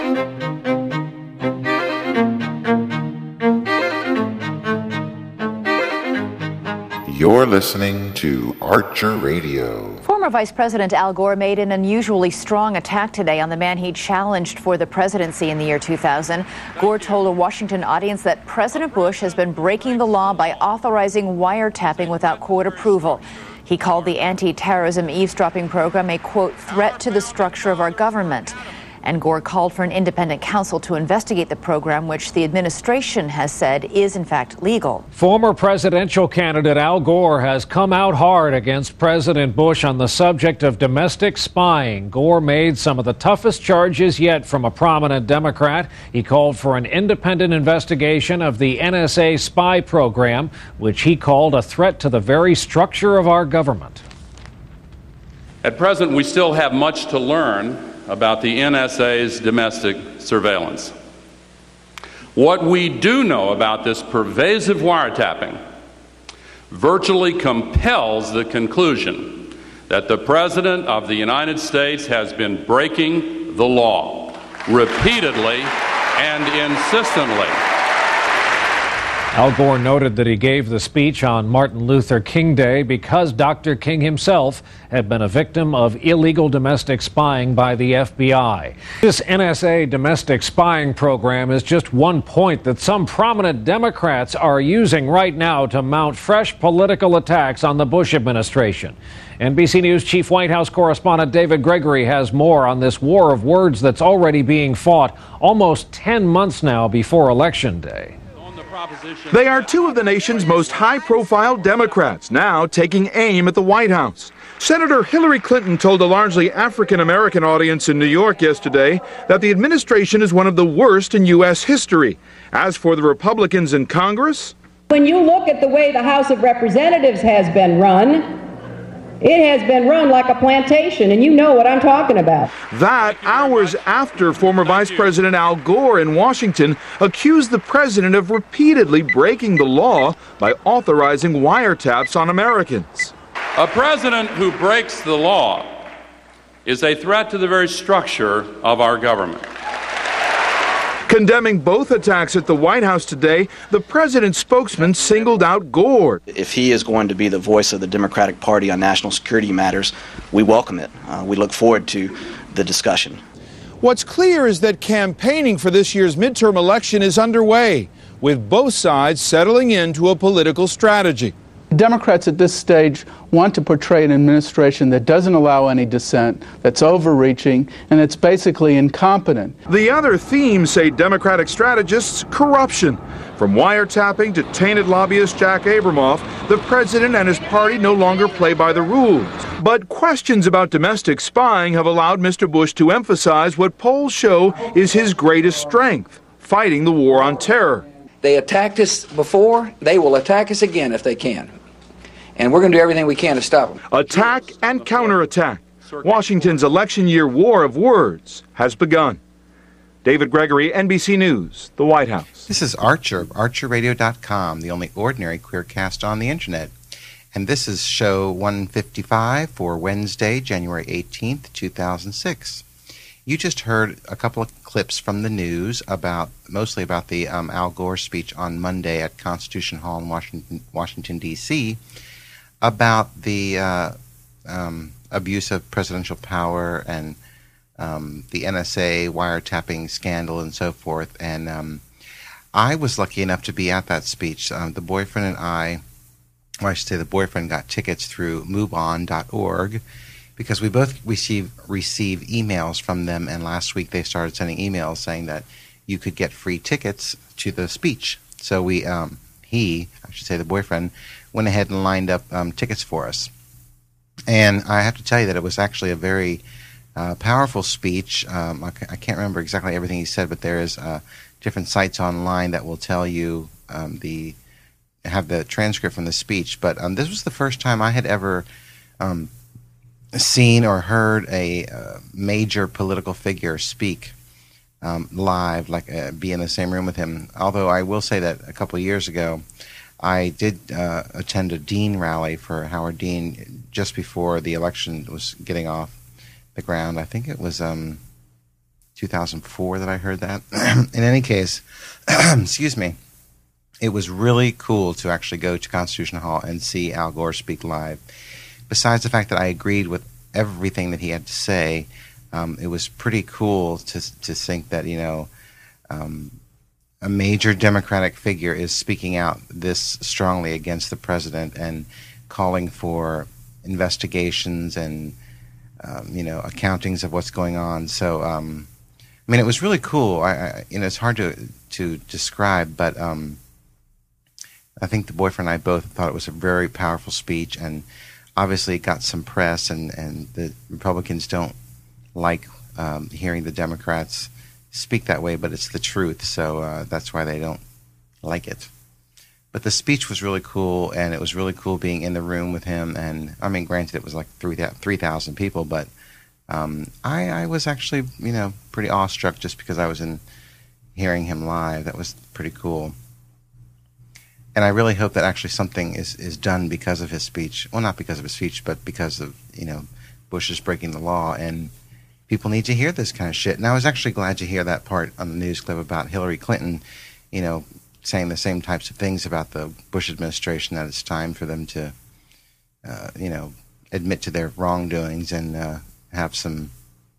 You're listening to Archer Radio. Former Vice President Al Gore made an unusually strong attack today on the man he challenged for the presidency in the year 2000. Gore told a Washington audience that President Bush has been breaking the law by authorizing wiretapping without court approval. He called the anti-terrorism eavesdropping program a, quote, threat to the structure of our government. And Gore called for an independent counsel to investigate the program, which the administration has said is, in fact, legal. Former presidential candidate Al Gore has come out hard against President Bush on the subject of domestic spying. Gore made some of the toughest charges yet from a prominent Democrat. He called for an independent investigation of the NSA spy program, which he called a threat to the very structure of our government. At present, we still have much to learn about the NSA's domestic surveillance. What we do know about this pervasive wiretapping virtually compels the conclusion that the President of the United States has been breaking the law repeatedly and insistently. Al Gore noted that he gave the speech on Martin Luther King Day because Dr. King himself had been a victim of illegal domestic spying by the FBI. This NSA domestic spying program is just one point that some prominent Democrats are using right now to mount fresh political attacks on the Bush administration. NBC News Chief White House correspondent David Gregory has more on this war of words that's already being fought almost 10 months now before Election Day. They are two of the nation's most high-profile Democrats now taking aim at the White House. Senator Hillary Clinton told a largely African-American audience in New York yesterday that the administration is one of the worst in U.S. history. As for the Republicans in Congress, when you look at the way the House of Representatives has been run, it has been run like a plantation, and you know what I'm talking about. That hours after former Vice President Al Gore in Washington accused the president of repeatedly breaking the law by authorizing wiretaps on Americans. A president who breaks the law is a threat to the very structure of our government. Condemning both attacks at the White House today, the president's spokesman singled out Gore. If he is going to be the voice of the Democratic Party on national security matters, we welcome it. We look forward to the discussion. What's clear is that campaigning for this year's midterm election is underway, with both sides settling into a political strategy. Democrats at this stage want to portray an administration that doesn't allow any dissent, that's overreaching, and that's basically incompetent. The other theme, say Democratic strategists, corruption. From wiretapping to tainted lobbyist Jack Abramoff, the president and his party no longer play by the rules. But questions about domestic spying have allowed Mr. Bush to emphasize what polls show is his greatest strength, fighting the war on terror. They attacked us before, they will attack us again if they can. And we're going to do everything we can to stop them. Attack and counterattack. Washington's election year war of words has begun. David Gregory, NBC News, the White House. This is Archer of ArcherRadio.com, the only ordinary queercast on the Internet. And this is show 155 for Wednesday, January 18th, 2006. You just heard a couple of clips from the news mostly about the Al Gore speech on Monday at Constitution Hall in Washington, D.C., about the abuse of presidential power and the NSA wiretapping scandal and so forth. And I was lucky enough to be at that speech. The boyfriend and I, or I should say the boyfriend got tickets through MoveOn.org because we both receive emails from them, and last week they started sending emails saying that you could get free tickets to the speech. So the boyfriend, went ahead and lined up tickets for us. And I have to tell you that it was actually a very powerful speech. I can't remember exactly everything he said, but there is different sites online that will tell you have the transcript from the speech. But this was the first time I had ever seen or heard a major political figure speak live, be in the same room with him. Although I will say that a couple of years ago, I did attend a Dean rally for Howard Dean just before the election was getting off the ground. I think it was 2004 that I heard that. In any case, excuse me, it was really cool to actually go to Constitution Hall and see Al Gore speak live. Besides the fact that I agreed with everything that he had to say, it was pretty cool to think that, a major Democratic figure is speaking out this strongly against the president and calling for investigations and, accountings of what's going on. So, it was really cool. It's hard to describe, but I think the boyfriend and I both thought it was a very powerful speech, and obviously it got some press, and the Republicans don't like hearing the Democrats speak that way, but it's the truth, so that's why they don't like it. But the speech was really cool, and it was really cool being in the room with him, and granted it was like 3,000 people, but I was actually, pretty awestruck just because I was hearing him live. That was pretty cool. And I really hope that actually something is done because of his speech. Well, not because of his speech, but because of, Bush is breaking the law, and people need to hear this kind of shit. And I was actually glad to hear that part on the news clip about Hillary Clinton, saying the same types of things about the Bush administration, that it's time for them to, admit to their wrongdoings and have some,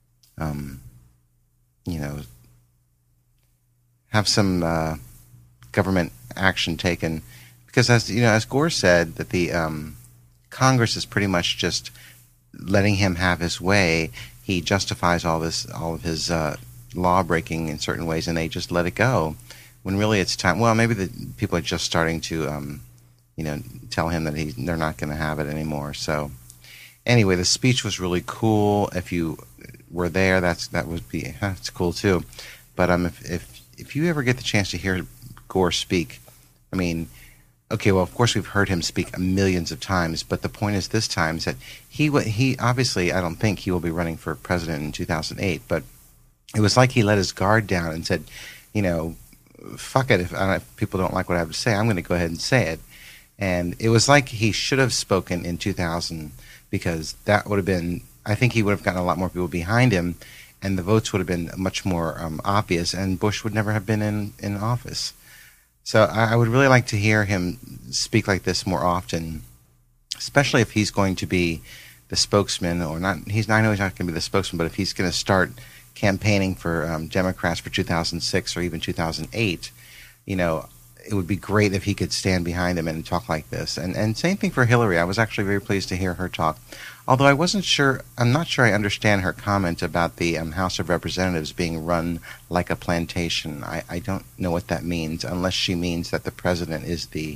government action taken, because as Gore said, that the Congress is pretty much just letting him have his way. He justifies all of his law breaking in certain ways, and they just let it go. When really it's time. Well, maybe the people are just starting to, tell him that they're not going to have it anymore. So, anyway, the speech was really cool. If you were there, that would be it's cool too. But if you ever get the chance to hear Gore speak, okay, well, of course we've heard him speak millions of times, but the point is this time is that he obviously, I don't think he will be running for president in 2008, but it was like he let his guard down and said, fuck it, if people don't like what I have to say, I'm going to go ahead and say it. And it was like he should have spoken in 2000, because that would have been, I think he would have gotten a lot more people behind him, and the votes would have been much more obvious, and Bush would never have been in office. So I would really like to hear him speak like this more often, especially if he's going to be the spokesman, or not. I know he's not going to be the spokesman, but if he's going to start campaigning for Democrats for 2006 or even 2008, it would be great if he could stand behind him and talk like this. And same thing for Hillary. I was actually very pleased to hear her talk. Although I'm not sure I understand her comment about the House of Representatives being run like a plantation. I don't know what that means, unless she means that the president is the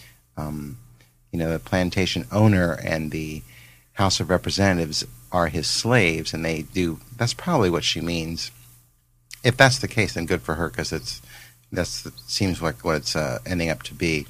plantation owner and the House of Representatives are his slaves, and they do. That's probably what she means. If that's the case, then good for her, because seems like what it's ending up to be.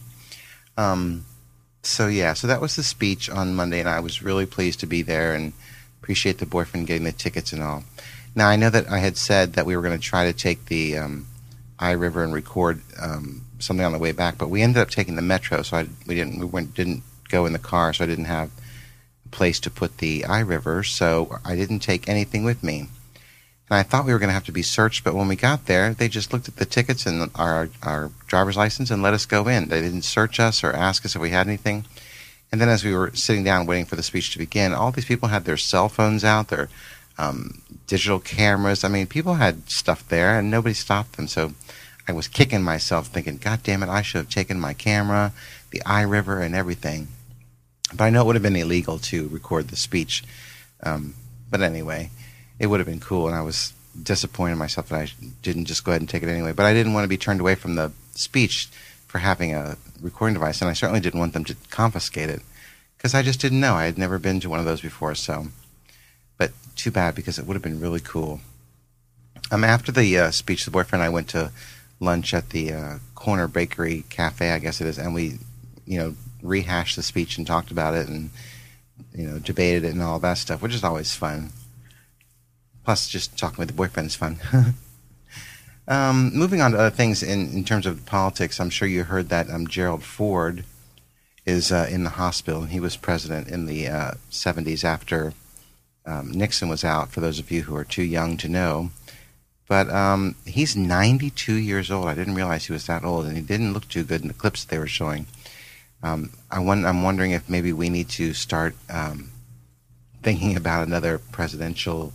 So that was the speech on Monday, and I was really pleased to be there and appreciate the boyfriend getting the tickets and all. Now, I know that I had said that we were going to try to take the iRiver and record something on the way back, but we ended up taking the Metro, so we didn't go in the car, so I didn't have a place to put the iRiver, so I didn't take anything with me. And I thought we were going to have to be searched, but when we got there, they just looked at the tickets and our driver's license and let us go in. They didn't search us or ask us if we had anything. And then as we were sitting down waiting for the speech to begin, all these people had their cell phones out, their digital cameras. People had stuff there, and nobody stopped them. So I was kicking myself thinking, God damn it, I should have taken my camera, the iRiver, and everything. But I know it would have been illegal to record the speech. But anyway, it would have been cool, and I was disappointed in myself that I didn't just go ahead and take it anyway. But I didn't want to be turned away from the speech for having a recording device, and I certainly didn't want them to confiscate it, because I just didn't know. I had never been to one of those before, so. But too bad, because it would have been really cool. After the speech, the boyfriend and I went to lunch at the Corner Bakery Cafe, I guess it is, and we, rehashed the speech and talked about it and, debated it and all that stuff, which is always fun. Plus, just talking with the boyfriend is fun. Moving on to other things in terms of politics, I'm sure you heard that Gerald Ford is in the hospital. He was president in the 70s after Nixon was out, for those of you who are too young to know. But he's 92 years old. I didn't realize he was that old, and he didn't look too good in the clips that they were showing. I'm wondering if maybe we need to start thinking about another presidential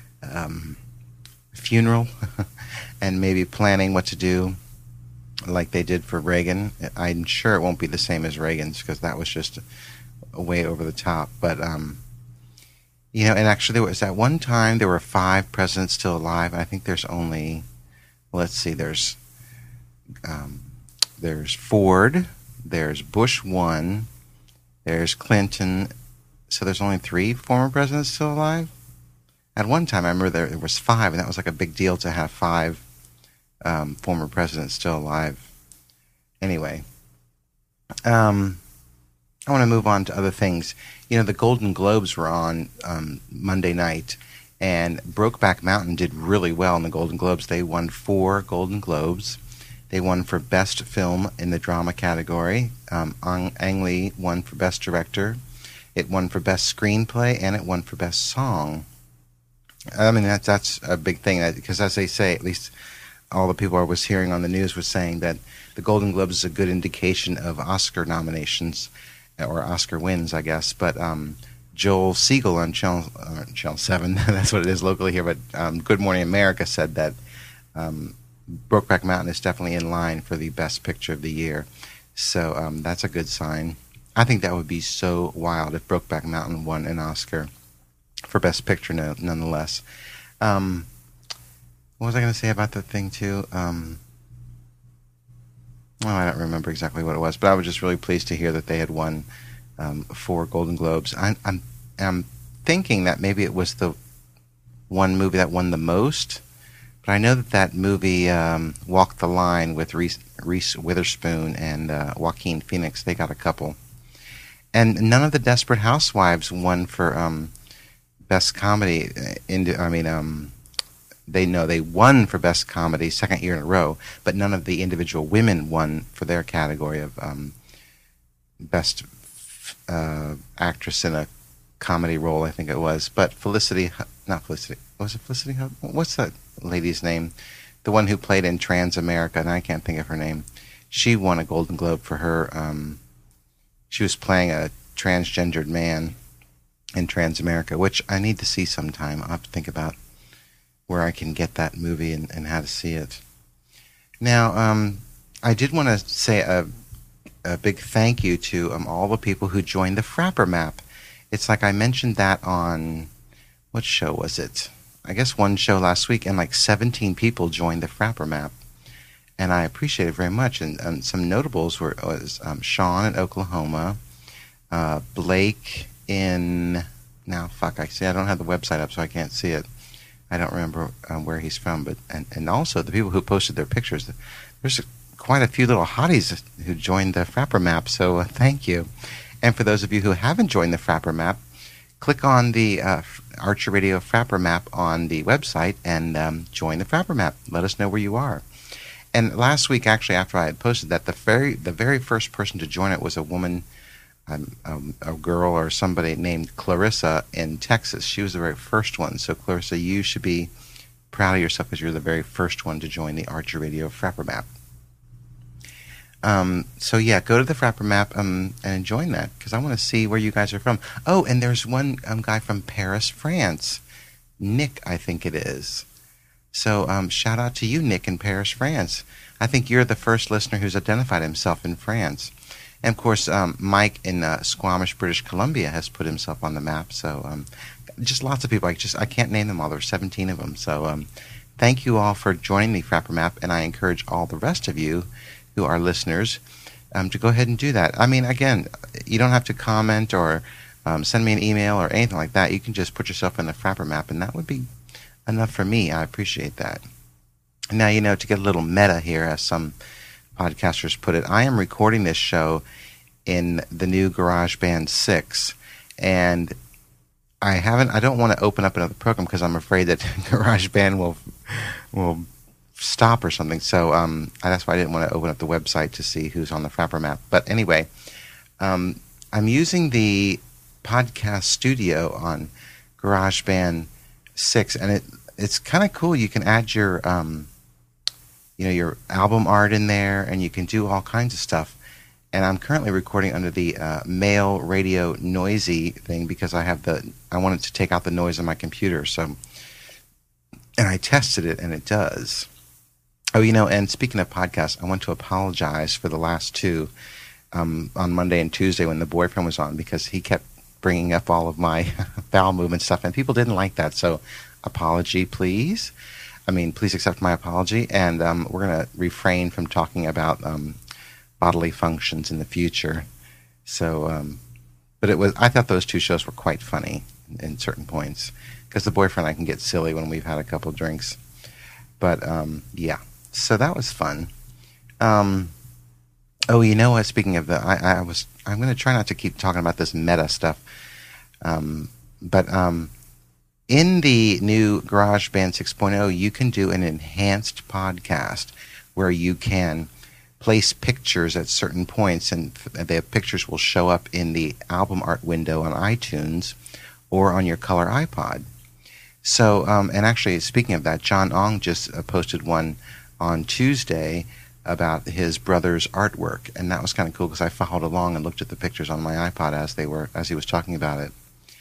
funeral and maybe planning what to do like they did for Reagan. I'm sure it won't be the same as Reagan's because that was just way over the top. But, you know, and actually there was at one time there were 5 presidents still alive. And I think there's only, let's see, there's Ford, there's Bush 1, there's Clinton. So there's only 3 former presidents still alive. At one time, I remember there was 5, and that was like a big deal to have 5 former presidents still alive. Anyway, I want to move on to other things. You know, the Golden Globes were on Monday night, and Brokeback Mountain did really well in the Golden Globes. They won 4 Golden Globes. They won for Best Film in the Drama category. Ang Lee won for Best Director. It won for Best Screenplay, and it won for Best Song. I mean, that's a big thing, because as they say, at least all the people I was hearing on the news was saying that the Golden Globes is a good indication of Oscar nominations, or Oscar wins, I guess. But Joel Siegel on Channel 7, that's what it is locally here, but Good Morning America said that Brokeback Mountain is definitely in line for the Best Picture of the Year. So that's a good sign. I think that would be so wild if Brokeback Mountain won an Oscar for Best Picture, nonetheless. What was I going to say about the thing, too? Well, I don't remember exactly what it was, but I was just really pleased to hear that they had won 4 Golden Globes. I'm thinking that maybe it was the one movie that won the most, but I know that movie, Walk the Line, with Reese Witherspoon and Joaquin Phoenix, they got a couple. And none of the Desperate Housewives won for Best Comedy. They won for Best Comedy 2nd year in a row, but none of the individual women won for their category of Best Actress in a Comedy Role, I think it was. But was it Felicity Huffman? What's that lady's name? The one who played in Transamerica, and I can't think of her name. She won a Golden Globe for her. She was playing a transgendered man in Transamerica, which I need to see sometime. I'll have to think about where I can get that movie and how to see it. Now, I did want to say a big thank you to all the people who joined the Frapper Map. It's like I mentioned that on, what show was it? I guess one show last week, and like 17 people joined the Frapper Map. And I appreciate it very much. And some notables was Sean in Oklahoma, Blake in, I don't have the website up, so I can't see it. I don't remember where he's from, but and also the people who posted their pictures. There's quite a few little hotties who joined the Frapper Map, so thank you. And for those of you who haven't joined the Frapper Map, click on the Archer Radio Frapper Map on the website and join the Frapper Map. Let us know where you are. And last week, actually, after I had posted that, the very first person to join it was a woman, a girl or somebody named Clarissa in Texas. She was the very first one. So, Clarissa, you should be proud of yourself because you're the very first one to join the Archer Radio Frapper Map. So, yeah, go to the Frapper Map and join that because I want to see where you guys are from. Oh, and there's one guy from Paris, France. Nick, I think it is. So shout out to you, Nick, in Paris, France. I think you're the first listener who's identified himself in France. And, of course, Mike in Squamish, British Columbia has put himself on the map. So just lots of people. I can't name them all. There are 17 of them. So thank you all for joining the Frapper Map, and I encourage all the rest of you who are listeners to go ahead and do that. I mean, again, you don't have to comment or send me an email or anything like that. You can just put yourself in the Frapper Map, and that would be enough for me. I appreciate that. Now, to get a little meta here, as some podcasters put it, I am recording this show in the new GarageBand 6, and I don't want to open up another program because I'm afraid that GarageBand will stop or something. So that's why I didn't want to open up the website to see who's on the Frapper Map. But anyway, I'm using the podcast studio on GarageBand 6, and it's kind of cool. You can add your your album art in there, and you can do all kinds of stuff. And I'm currently recording under the Male Radio Noisy thing because I wanted to take out the noise on my computer. So, and I tested it, and it does. Oh, and speaking of podcasts, I want to apologize for the last two on Monday and Tuesday when the boyfriend was on, because he kept bringing up all of my bowel movement stuff, and people didn't like that. So, apology, please. Please accept my apology, and we're going to refrain from talking about bodily functions in the future. So, but I thought those two shows were quite funny in certain points, because the boyfriend and I can get silly when we've had a couple drinks. But yeah, so that was fun. Oh, you know what? Speaking of I'm going to try not to keep talking about this meta stuff. But in the new GarageBand 6.0, you can do an enhanced podcast where you can place pictures at certain points, and the pictures will show up in the album art window on iTunes or on your color iPod. So, and actually, speaking of that, John Ong just posted one on Tuesday about his brother's artwork, and that was kind of cool because I followed along and looked at the pictures on my iPod as he was talking about it.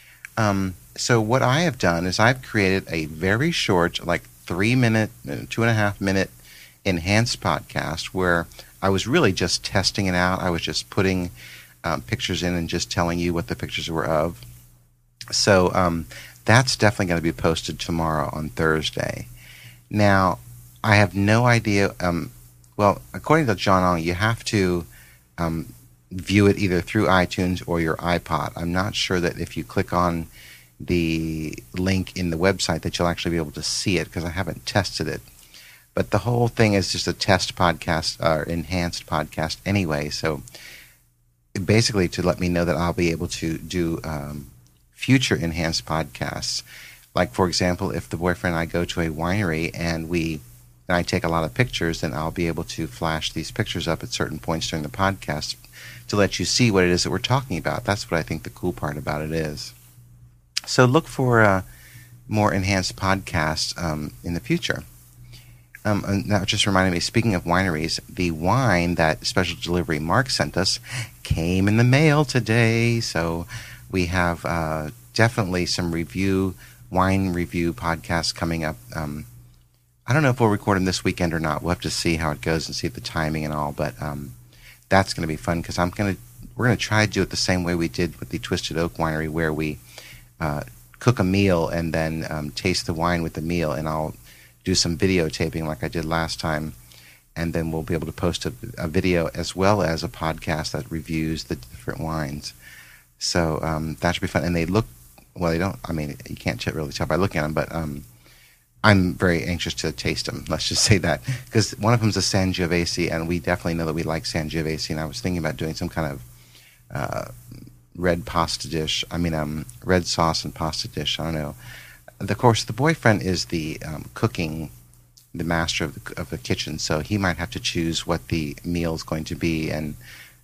So what I have done is I've created a very short, like 3-minute, 2.5-minute enhanced podcast where I was really just testing it out. I was just putting pictures in and just telling you what the pictures were of. So that's definitely going to be posted tomorrow on Thursday. Now, I have no idea. Well, according to John Ong, you have to view it either through iTunes or your iPod. I'm not sure that if you click on the link in the website that you'll actually be able to see it, because I haven't tested it. But the whole thing is just a test podcast or enhanced podcast anyway. So basically to let me know that I'll be able to do future enhanced podcasts. Like, for example, if the boyfriend and I go to a winery and I take a lot of pictures, then I'll be able to flash these pictures up at certain points during the podcast to let you see what it is that we're talking about. That's what I think the cool part about it is. So look for more enhanced podcasts in the future. And that just reminded me, speaking of wineries, the wine that Special Delivery Mark sent us came in the mail today. So we have definitely some wine review podcasts coming up. I don't know if we'll record them this weekend or not. We'll have to see how it goes and see the timing and all. But that's going to be fun because we're going to try to do it the same way we did with the Twisted Oak Winery, where we cook a meal and then taste the wine with the meal, and I'll do some videotaping like I did last time, and then we'll be able to post a video as well as a podcast that reviews the different wines. So that should be fun. And they look, well, they don't, you can't really tell by looking at them, but I'm very anxious to taste them. Let's just say that, because one of them is a Sangiovese, and we definitely know that we like Sangiovese, and I was thinking about doing some kind of red pasta dish. Red sauce and pasta dish. I don't know. Of course, the boyfriend is the the master of the kitchen, so he might have to choose what the meal is going to be, and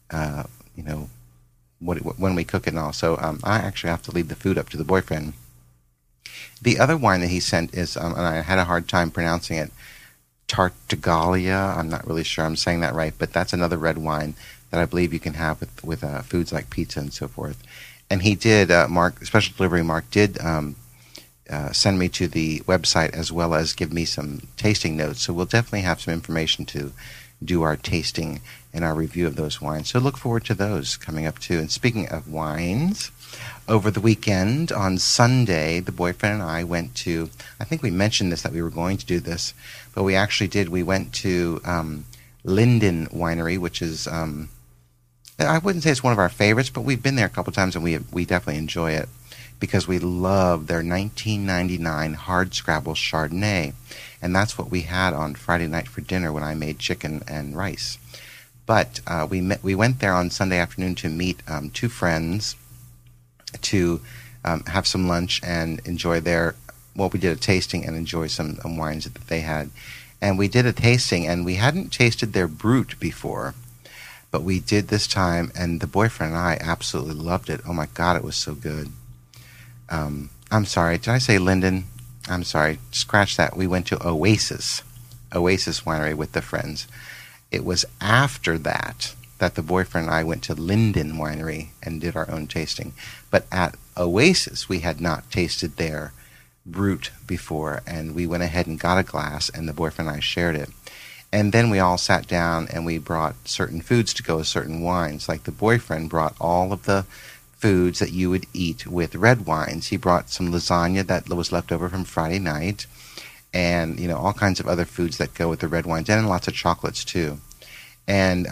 when we cook it and all. So I actually have to leave the food up to the boyfriend. The other wine that he sent is, and I had a hard time pronouncing it, Tartaglia. I'm not really sure I'm saying that right, but that's another red wine that I believe you can have with foods like pizza and so forth. And he did, Special Delivery Mark did send me to the website as well as give me some tasting notes. So we'll definitely have some information to do our tasting and our review of those wines. So look forward to those coming up too. And speaking of wines, over the weekend on Sunday, the boyfriend and I went to, I think we mentioned this, that we were going to do this, but we actually did. We went to Linden Winery, which is, I wouldn't say it's one of our favorites, but we've been there a couple times and we definitely enjoy it, because we love their 1999 Hardscrabble Chardonnay. And that's what we had on Friday night for dinner when I made chicken and rice. But we went there on Sunday afternoon to meet two friends to have some lunch and enjoy we did a tasting and enjoy some wines that they had. And we did a tasting, and we hadn't tasted their Brut before, but we did this time, and the boyfriend and I absolutely loved it. Oh my God, it was so good. I'm sorry, did I say Linden? I'm sorry, scratch that. We went to Oasis Winery with the friends. It was after that the boyfriend and I went to Linden Winery and did our own tasting. But at Oasis, we had not tasted their Brut before, and we went ahead and got a glass, and the boyfriend and I shared it. And then we all sat down and we brought certain foods to go with certain wines. Like the boyfriend brought all of the foods that you would eat with red wines. He brought some lasagna that was left over from Friday night, and all kinds of other foods that go with the red wines, and lots of chocolates too. And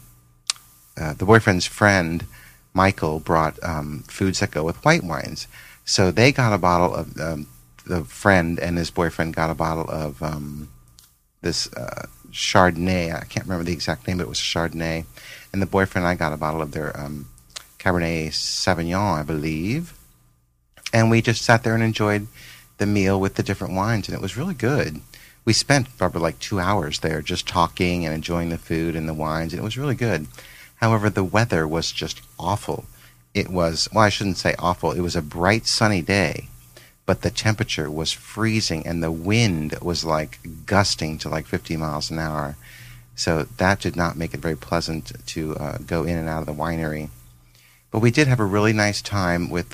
the boyfriend's friend Michael brought foods that go with white wines. So they got a bottle of the friend and his boyfriend got a bottle of this Chardonnay. I can't remember the exact name, but it was Chardonnay. And the boyfriend and I got a bottle of their Cabernet Sauvignon, I believe. And we just sat there and enjoyed the meal with the different wines, and it was really good. We spent probably like 2 hours there just talking and enjoying the food and the wines, and it was really good. However, the weather was just awful. It was, well, I shouldn't say awful. It was a bright, sunny day, but the temperature was freezing, and the wind was like gusting to like 50 miles an hour. So that did not make it very pleasant to go in and out of the winery. But we did have a really nice time with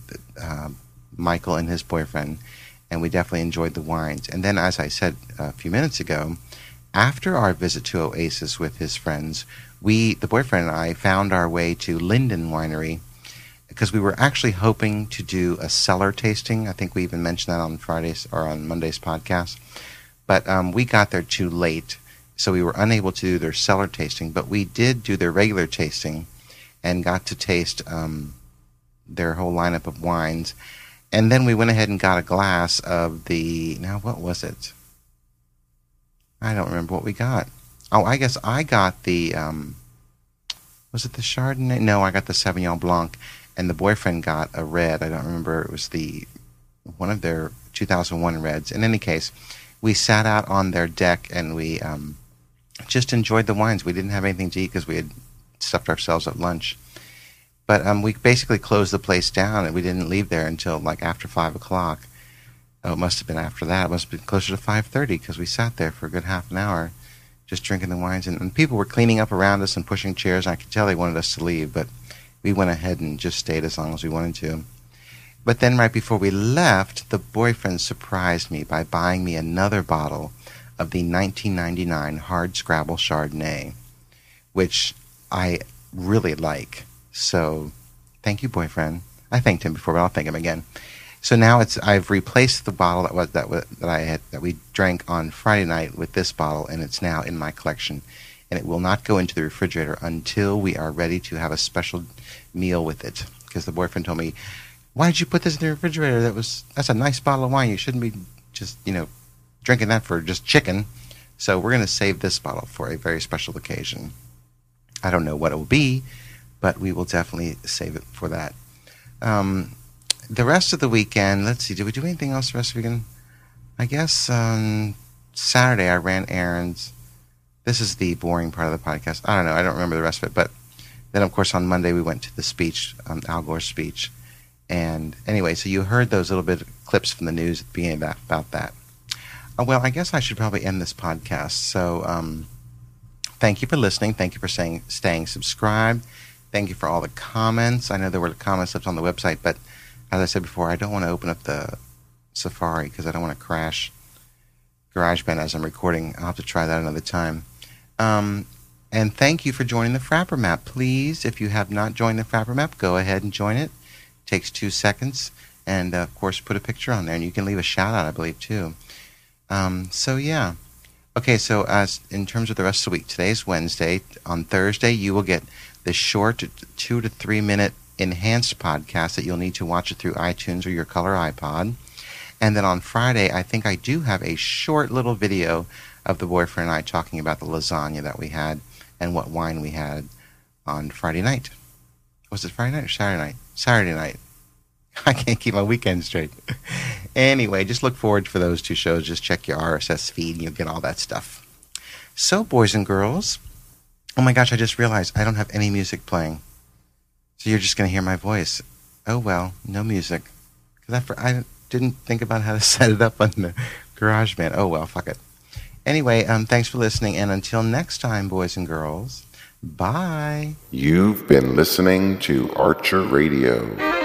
Michael and his boyfriend, and we definitely enjoyed the wines. And then, as I said a few minutes ago, after our visit to Oasis with his friends, the boyfriend and I, found our way to Linden Winery because we were actually hoping to do a cellar tasting. I think we even mentioned that on Friday's or on Monday's podcast. But we got there too late, so we were unable to do their cellar tasting. But we did do their regular tasting and got to taste their whole lineup of wines. And then we went ahead and got a glass of what was it? I don't remember what we got. Oh, I guess I got the, was it the Chardonnay? No, I got the Sauvignon Blanc, and the boyfriend got a red. I don't remember. It was one of their 2001 reds. In any case, we sat out on their deck, and we just enjoyed the wines. We didn't have anything to eat because we had stuffed ourselves at lunch. But we basically closed the place down, and we didn't leave there until like after 5 o'clock. Oh, it must have been after that. It must have been closer to 5:30 because we sat there for a good half an hour just drinking the wines. And people were cleaning up around us and pushing chairs. And I could tell they wanted us to leave, but we went ahead and just stayed as long as we wanted to. But then right before we left, the boyfriend surprised me by buying me another bottle of the 1999 Hard Scrabble Chardonnay, which I really like. So thank you, boyfriend. I thanked him before, but I'll thank him again. So now I've replaced the bottle that we drank on Friday night with this bottle, and it's now in my collection. And it will not go into the refrigerator until we are ready to have a special meal with it. Because the boyfriend told me, "Why did you put this in the refrigerator? That's a nice bottle of wine. You shouldn't be just drinking that for just chicken." So we're going to save this bottle for a very special occasion. I don't know what it will be, but we will definitely save it for that. The rest of the weekend, let's see, did we do anything else the rest of the weekend? I guess on Saturday I ran errands. This is the boring part of the podcast. I don't know. I don't remember the rest of it. But then, of course, on Monday we went to the speech, Al Gore's speech. And anyway, so you heard those little bit of clips from the news at the beginning about that. Well, I guess I should probably end this podcast. So thank you for listening. Thank you for staying subscribed. Thank you for all the comments. I know there were comments left on the website, but as I said before, I don't want to open up the Safari because I don't want to crash GarageBand as I'm recording. I'll have to try that another time. And thank you for joining the Frapper Map. Please, if you have not joined the Frapper Map, go ahead and join it. It takes 2 seconds. And, of course, put a picture on there. And you can leave a shout-out, I believe, too. So, yeah. Okay, so as in terms of the rest of the week, today's Wednesday. On Thursday, you will get the short 2 to 3 minute enhanced podcast that you'll need to watch it through iTunes or your color iPod. And then on Friday, I think I do have a short little video of the boyfriend and I talking about the lasagna that we had and what wine we had on Friday night. Was it Friday night or Saturday night? Saturday night. I can't keep my weekend straight. Anyway, just look forward for those 2 shows. Just check your RSS feed and you'll get all that stuff. So, boys and girls, oh my gosh, I just realized I don't have any music playing. So you're just going to hear my voice. Oh, well, no music. Because didn't think about how to set it up on the GarageBand. Oh, well, fuck it. Anyway, thanks for listening, and until next time, boys and girls, bye. You've been listening to Archer Radio.